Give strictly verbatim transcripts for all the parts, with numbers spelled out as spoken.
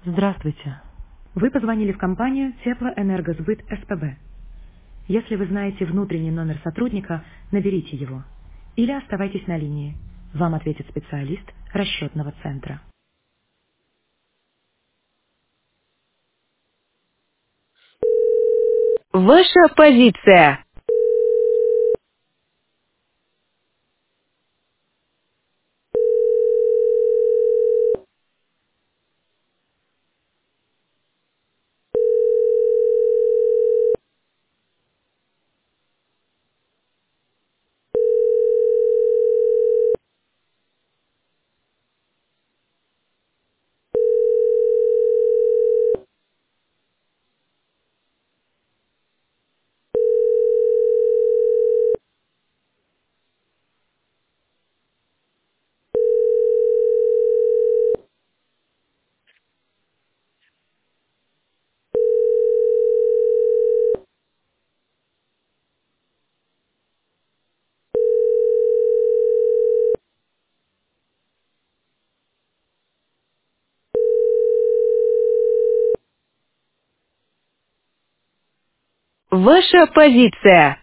Здравствуйте. Вы позвонили в компанию Теплоэнергосбыт СПБ. Если вы знаете внутренний номер сотрудника, наберите его. Или оставайтесь на линии. Вам ответит специалист расчетного центра. Ваша позиция. Ваша позиция.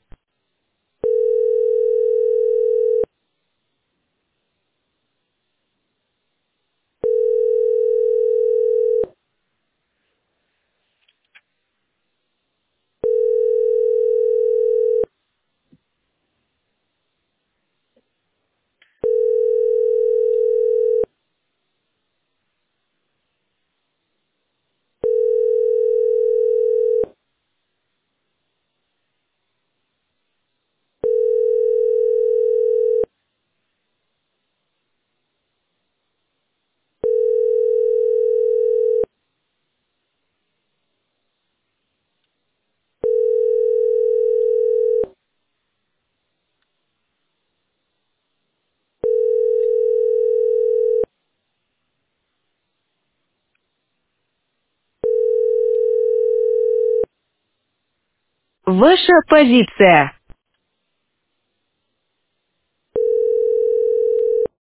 Ваша позиция.